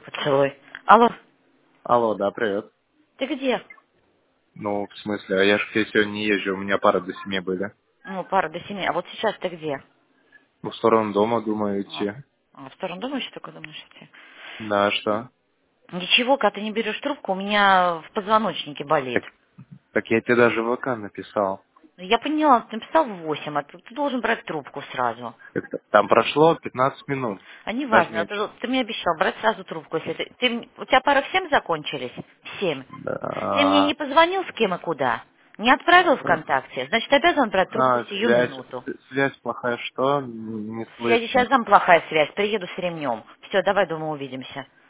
Поцелуй. Алло, Алло, да, привет. ты где? Ну, в смысле, а я же к тебе сегодня не езжу, у меня пары до 7 были. Ну, пара до 7. А вот сейчас ты где? Ну, в сторону дома, думаю, А, идти. в сторону дома еще только думаешь идти? Да, что? Ничего, когда ты не берешь трубку, у меня в позвоночнике болит. Так, так я тебе даже в ВК написал. Я поняла, ты написал в 8, а ты должен брать трубку сразу. Там прошло 15 минут, А даже неважно, меньше. ты мне обещал брать сразу трубку. Если у тебя пары в 7 закончились? В 7. Ты мне не Да. позвонил с кем и куда? Не отправил ВКонтакте? Значит, обязан брать трубку сию Связь, минуту. связь плохая, что? Не Связи слышно. сейчас дам плохая связь, приеду с ремнем. Все, давай дома увидимся.